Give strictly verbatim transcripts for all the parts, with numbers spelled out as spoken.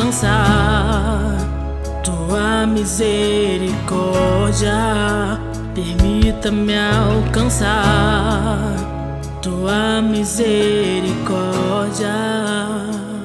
alcançar tua misericórdia. Permita-me alcançar tua misericórdia.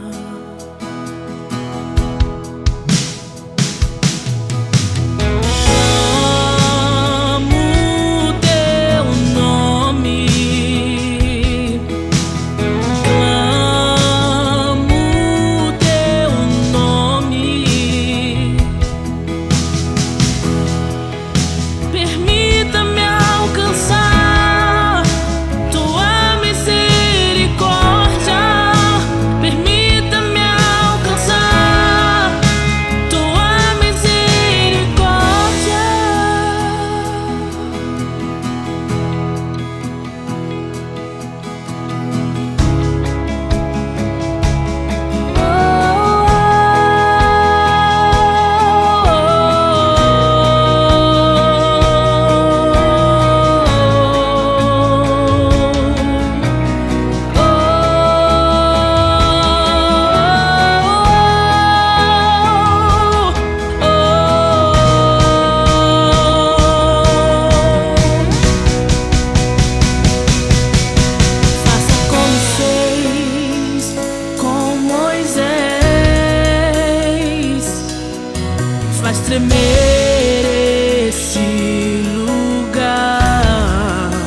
Faz tremer esse lugar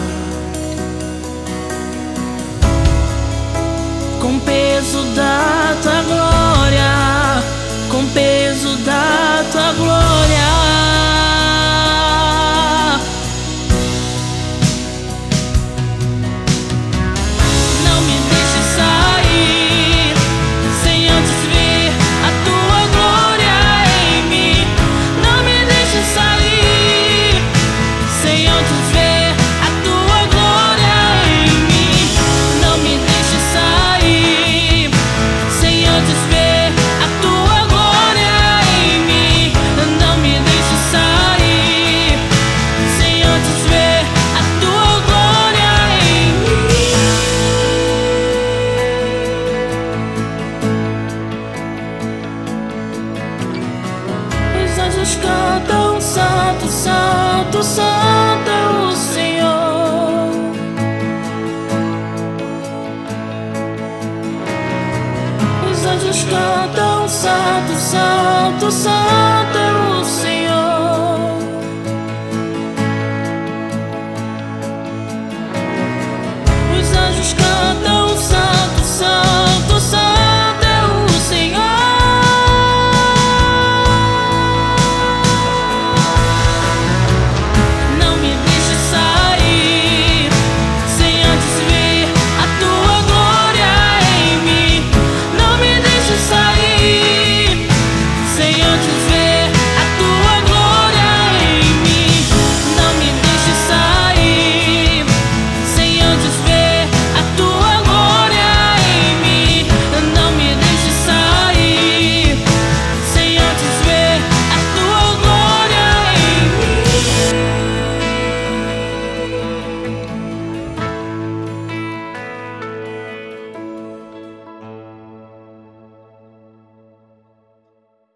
com peso da tua glória, com peso da tua glória. Não me deixe sair sem antes ver a tua glória em mim. Não me deixe sair sem antes ver a tua glória em mim. Não me deixe sair sem antes ver a tua glória em mim. Não me deixe sair sem antes ver a tua glória em mim. Os anjos cantam: Santo, Santo, Santo é o Senhor. Os anjos cantam: Santo, Santo, Santo